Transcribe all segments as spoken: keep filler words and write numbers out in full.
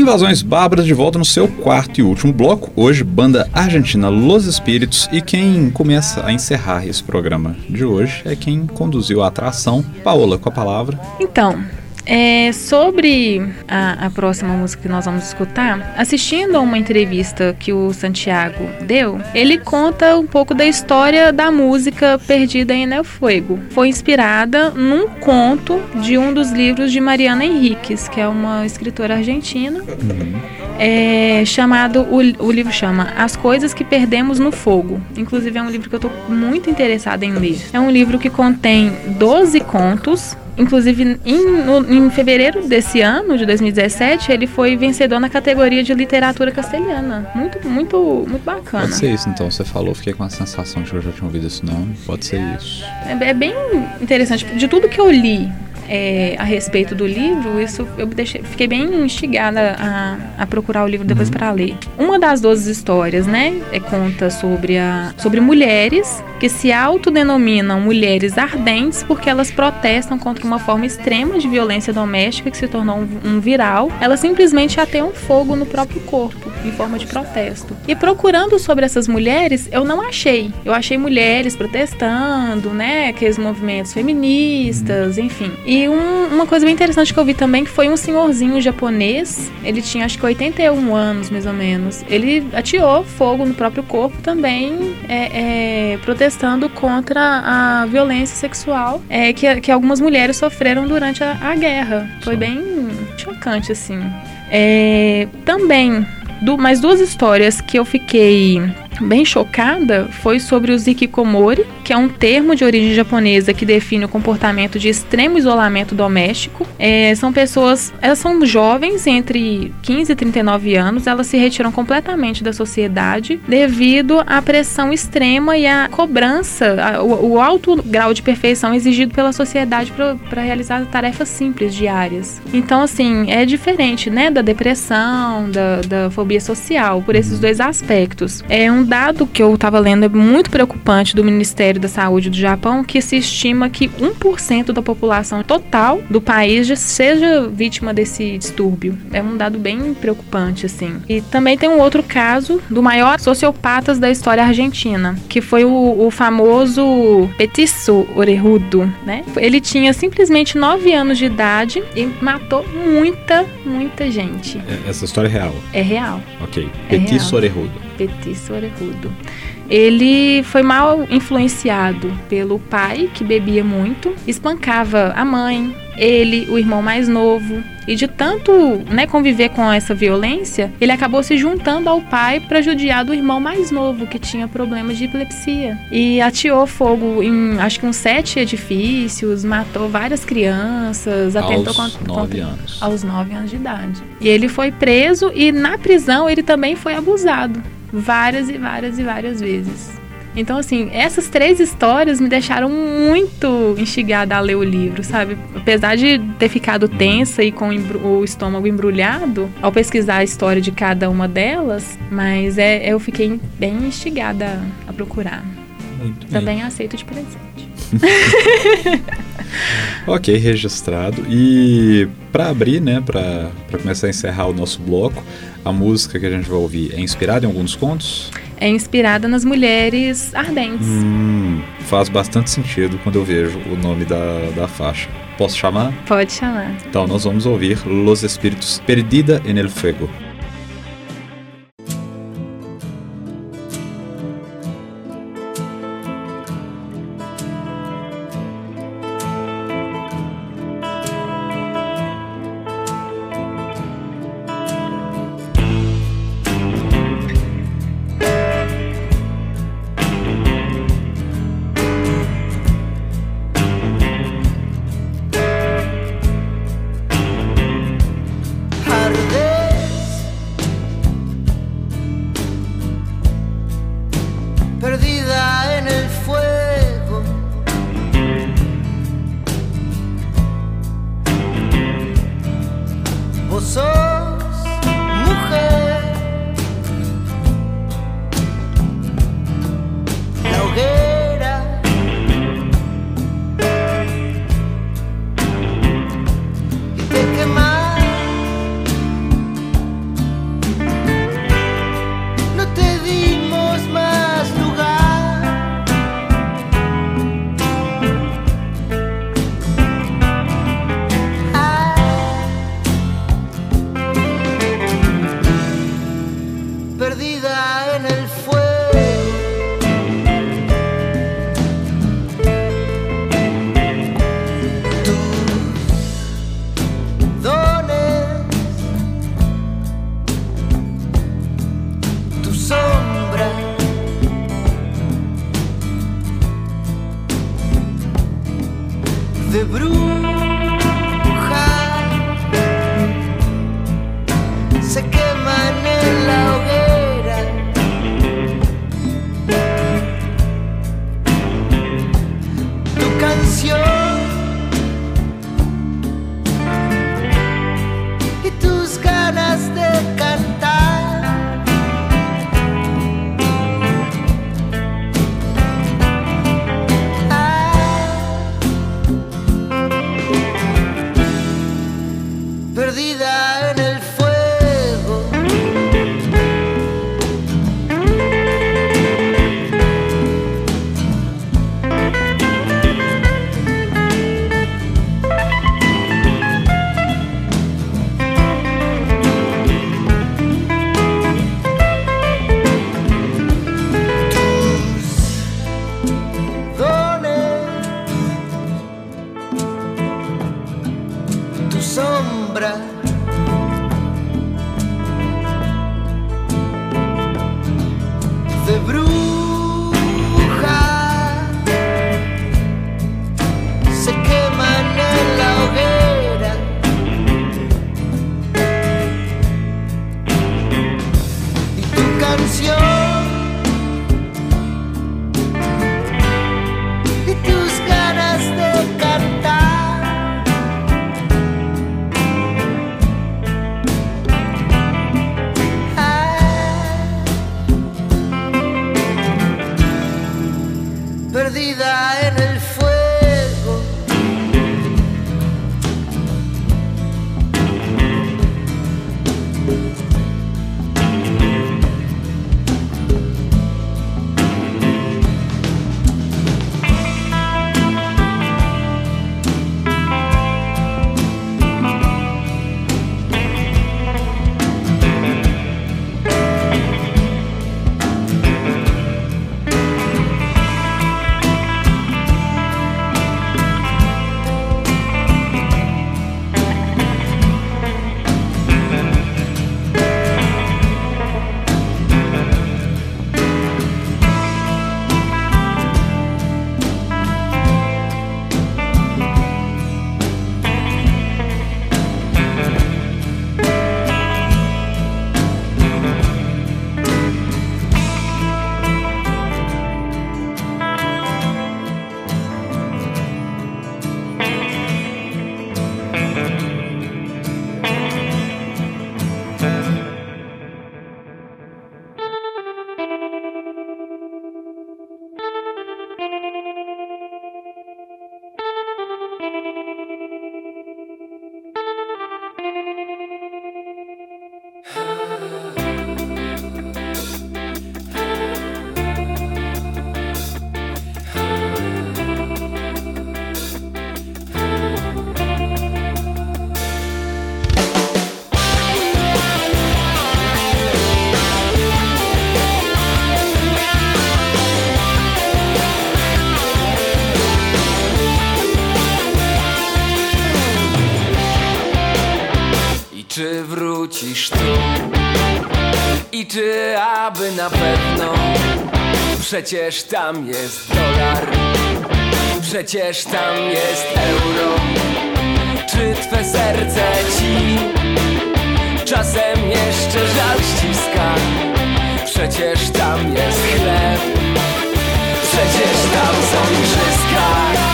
Invasões Bárbaras de volta no seu quarto e último bloco. Hoje, banda argentina Los Espíritos. E quem começa a encerrar esse programa de hoje é quem conduziu a atração. Paola, com a palavra. Então, é, sobre a, a próxima música que nós vamos escutar, assistindo a uma entrevista que o Santiago deu, ele conta um pouco da história da música Perdida en el Fuego. Foi inspirada num conto de um dos livros de Mariana Enríquez, que é uma escritora argentina. Uhum. É, chamado, o, o livro chama As Coisas que Perdemos no Fogo. Inclusive é um livro que eu estou muito interessada em ler. É um livro que contém doze contos. Inclusive, em, no, em fevereiro desse ano, de dois mil e dezessete, ele foi vencedor na categoria de literatura castelhana. Muito, muito, muito bacana. Pode ser isso, então. Você falou, fiquei com a sensação de que eu já tinha ouvido esse nome. Pode ser isso. É, é bem interessante. De tudo que eu li é, a respeito do livro, isso eu deixei, fiquei bem instigada a, a procurar o livro depois uhum. para ler. Uma das doze histórias, né, é, conta sobre, a, sobre mulheres que se autodenominam mulheres ardentes porque elas protestam contra uma forma extrema de violência doméstica que se tornou um, um viral. Elas simplesmente ateiam fogo no próprio corpo, em forma de protesto. E procurando sobre essas mulheres, eu não achei. Eu achei mulheres protestando, né, aqueles movimentos feministas, enfim. E um, uma coisa bem interessante que eu vi também, que foi um senhorzinho japonês, ele tinha acho que oitenta e um anos, mais ou menos. Ele ateou fogo no próprio corpo também, é, é, protestando contra a violência sexual é, que, que algumas mulheres sofreram durante a, a guerra. Foi bem chocante, assim. É, também, do, mais duas histórias que eu fiquei bem chocada foi sobre os hikikomori, que é um termo de origem japonesa que define o comportamento de extremo isolamento doméstico. É, são pessoas, elas são jovens, entre quinze e trinta e nove anos, elas se retiram completamente da sociedade devido à pressão extrema e à cobrança, a, o, o alto grau de perfeição exigido pela sociedade para realizar tarefas simples, diárias. Então, assim, é diferente, né, da depressão, da, da fobia social, por esses dois aspectos. É um dado que eu estava lendo é muito preocupante do Ministério da Saúde do Japão, que se estima que um por cento da população total do país já seja vítima desse distúrbio. É um dado bem preocupante, assim. E também tem um outro caso do maior sociopata da história argentina, que foi o, o famoso Petiço Orejudo, né? Ele tinha simplesmente nove anos de idade e matou muita, muita gente. Essa história é real? É real. Ok. Petiço Orejudo. Petiço Orejudo. Ele foi mal influenciado pelo pai, que bebia muito, espancava a mãe, ele, o irmão mais novo. E de tanto, né, conviver com essa violência, ele acabou se juntando ao pai para judiar do irmão mais novo, que tinha problemas de epilepsia. E ateou fogo em, acho que uns sete edifícios, matou várias crianças. Atentou aos contra, nove contra, anos. Aos nove anos de idade. E ele foi preso e na prisão ele também foi abusado. Várias e várias e várias vezes. Então, assim, essas três histórias me deixaram muito instigada a ler o livro, sabe? Apesar de ter ficado tensa e com o estômago embrulhado ao pesquisar a história de cada uma delas, mas é, eu fiquei bem instigada a procurar. Muito Também bem. aceito de presente. Ok, registrado. E para abrir, né, para começar a encerrar o nosso bloco, a música que a gente vai ouvir é inspirada em alguns contos? É inspirada nas mulheres ardentes. Hum, faz bastante sentido quando eu vejo o nome da, da faixa. Posso chamar? Pode chamar. Então nós vamos ouvir Los Espíritos, Perdida en el Fuego. Tal vez se queman en la hoguera. Tu canción y tus ganas de cantar. Ah, perdida en el fuego, tus dones, tu sombra, de bruja se queman en la hoguera. Y tu canción y tus ganas de cantar. Ah, perdida en el fuego. Czy wrócisz tu? I czy aby na pewno? Przecież tam jest dolar, przecież tam jest euro. Czy twe serce ci czasem jeszcze żal ściska? Przecież tam jest chleb, przecież tam są igrzyska.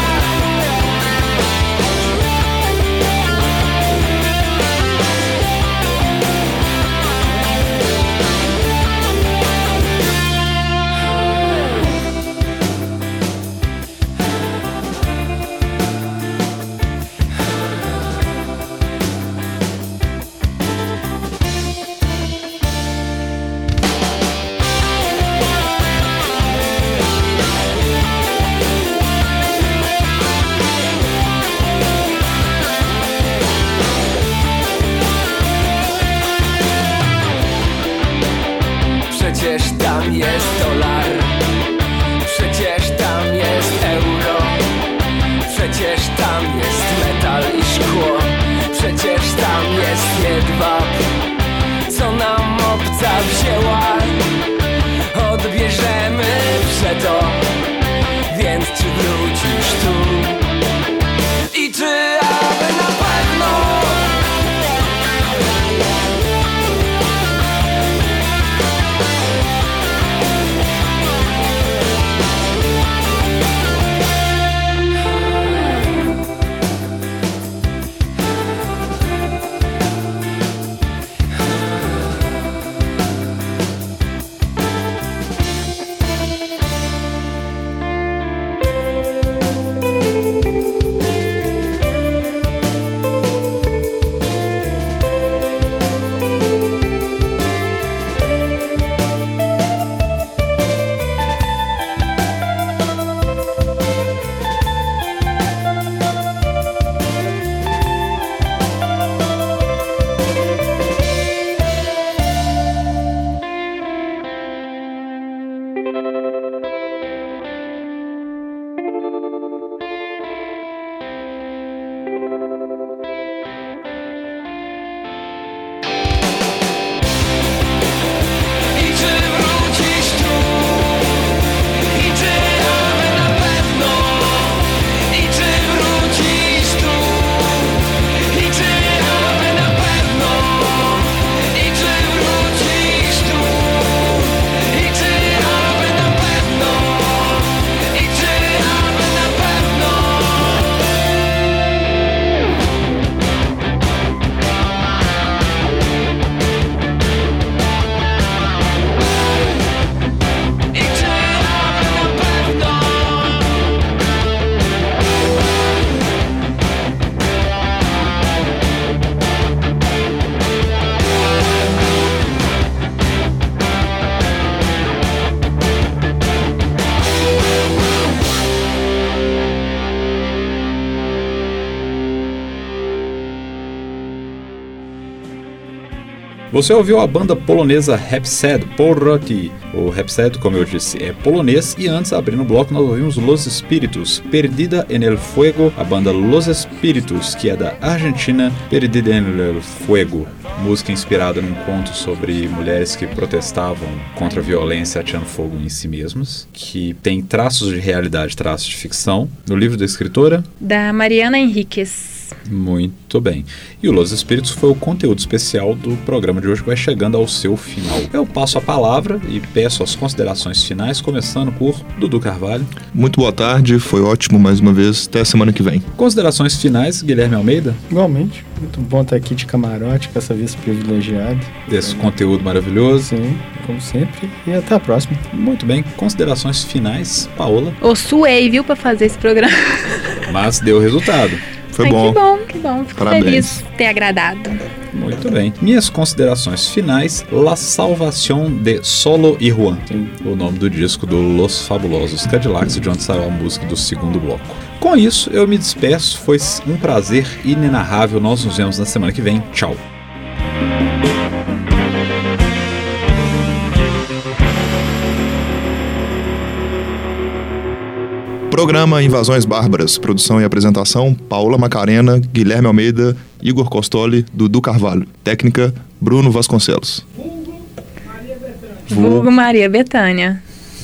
Przecież tam jest dolar, przecież tam jest euro, przecież tam jest metal i szkło, przecież tam jest jedwab, co nam obca wzięła. Odbierzemy przeto, więc czy wrócisz tu? I Você ouviu a banda polonesa Rhapsody Powroty. O Rhapsody, como eu disse, é polonês. E antes, abrindo o bloco, nós ouvimos Los Espíritus, Perdida en el Fuego. A banda Los Espíritus, que é da Argentina, Perdida en el Fuego. Música inspirada num conto sobre mulheres que protestavam contra a violência atirando fogo em si mesmas, que tem traços de realidade, traços de ficção. No livro da escritora? Da Mariana Henriquez. Muito bem. E o Los Espíritos foi o conteúdo especial do programa de hoje, que vai chegando ao seu final. Eu passo a palavra e peço as considerações finais, começando por Dudu Carvalho. Muito boa tarde, foi ótimo mais uma vez, até a semana que vem. Considerações finais, Guilherme Almeida. Igualmente, muito bom estar aqui de camarote com essa vez privilegiado. Desse é. conteúdo maravilhoso. Sim, como sempre, e até a próxima. Muito bem, considerações finais, Paola. Eu suei, viu, pra fazer esse programa. Mas deu resultado. Foi Ai, bom. Que bom, que bom. Fico Parabéns. feliz de ter agradado. Muito bem. Minhas considerações finais, La Salvación de Solo y Juan. Sim. O nome do disco do Los Fabulosos Cadillacs, de onde saiu a música do segundo bloco. Com isso, eu me despeço. Foi um prazer inenarrável. Nós nos vemos na semana que vem. Tchau. Programa Invasões Bárbaras, produção e apresentação, Paola Macarena, Guilherme Almeida, Igor Costoli, Dudu Carvalho. Técnica, Bruno Vasconcelos. Vulgo Maria Bethânia.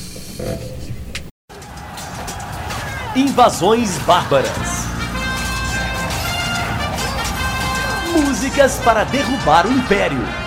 Invasões Bárbaras. Músicas para derrubar o Império.